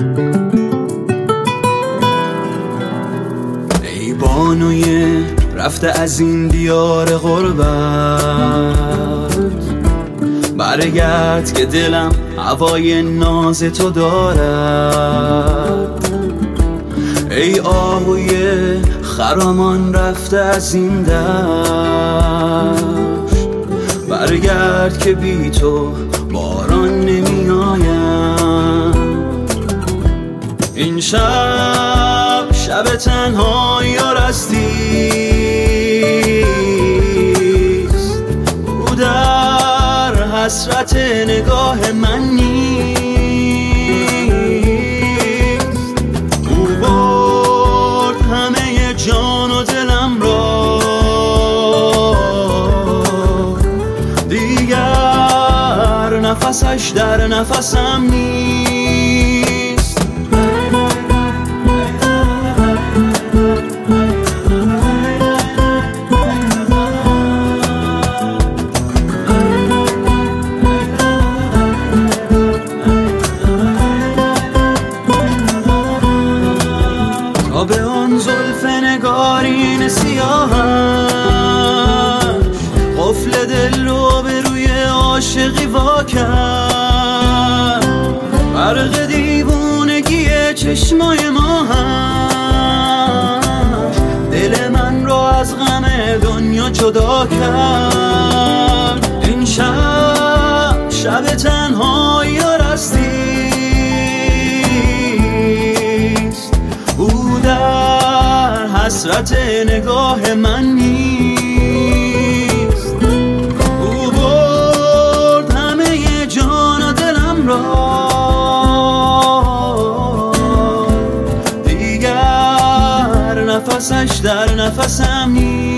ای بانوی رفته از این دیار غربت، برگرد که دلم هوای ناز تو دارد. ای آهوی خرامان رفته از این دشت، برگرد که بی تو باران نمی آید. این شب شب تنهایی و رستیست، او در حسرت نگاه من نیست. او برد همه جان و دلم را، دیگر نفسش در نفسم نیست. به آن زلف نگارین سیاهش، قفل دل رو به روی عاشقی وا کرد. برق دیوونگی چشمای ماهش، دل من رو از غم دنیا جدا کرد. این شب شب تنهایی و رستیست، او در حسرت نگاه من نیست. او برد همه جان و دلم را، دیگر نفسش در نفسم نیست.